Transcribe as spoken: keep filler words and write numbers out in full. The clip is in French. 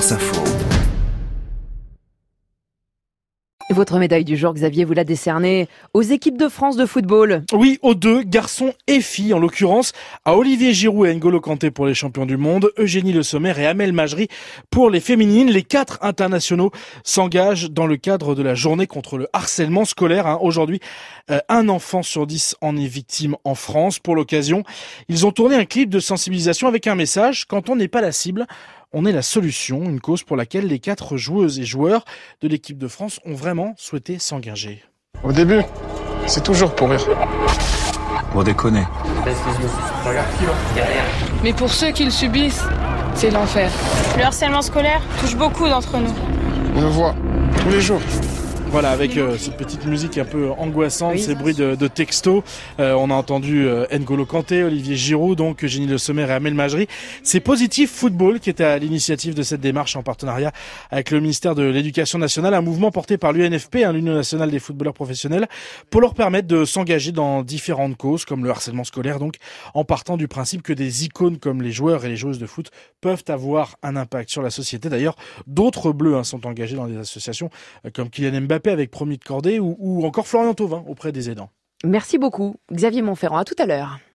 France Info. Votre médaille du jour, Xavier, vous l'a décernée aux équipes de France de football. Oui, aux deux, garçons et filles, en l'occurrence, à Olivier Giroud et N'Golo Kanté pour les champions du monde, Eugénie Le Sommer et Amel Majri pour les féminines. Les quatre internationaux s'engagent dans le cadre de la journée contre le harcèlement scolaire. Hein. Aujourd'hui, euh, un enfant sur dix en est victime en France. Pour l'occasion, ils ont tourné un clip de sensibilisation avec un message: quand on n'est pas la cible, on est la solution, une cause pour laquelle les quatre joueuses et joueurs de l'équipe de France ont vraiment souhaité s'engager. Au début, c'est toujours pour rire. Pour déconner. Mais pour ceux qui le subissent, c'est l'enfer. Le harcèlement scolaire touche beaucoup d'entre nous. On le voit tous les jours. Voilà, avec euh, cette petite musique un peu angoissante, oui, ces bruits de, de texto. Euh, on a entendu euh, N'Golo Kanté, Olivier Giroud, donc Eugénie Le Sommer et Amel Majri. C'est Positif Football qui est à l'initiative de cette démarche en partenariat avec le ministère de l'Éducation nationale, un mouvement porté par l'U N F P, hein, l'Union nationale des footballeurs professionnels, pour leur permettre de s'engager dans différentes causes, comme le harcèlement scolaire, donc en partant du principe que des icônes comme les joueurs et les joueuses de foot peuvent avoir un impact sur la société. D'ailleurs, d'autres bleus hein, sont engagés dans des associations euh, comme Kylian Mbappé avec Promis de Cordée ou, ou encore Florian Thauvin auprès des aidants. Merci beaucoup, Xavier Montferrand. À tout à l'heure.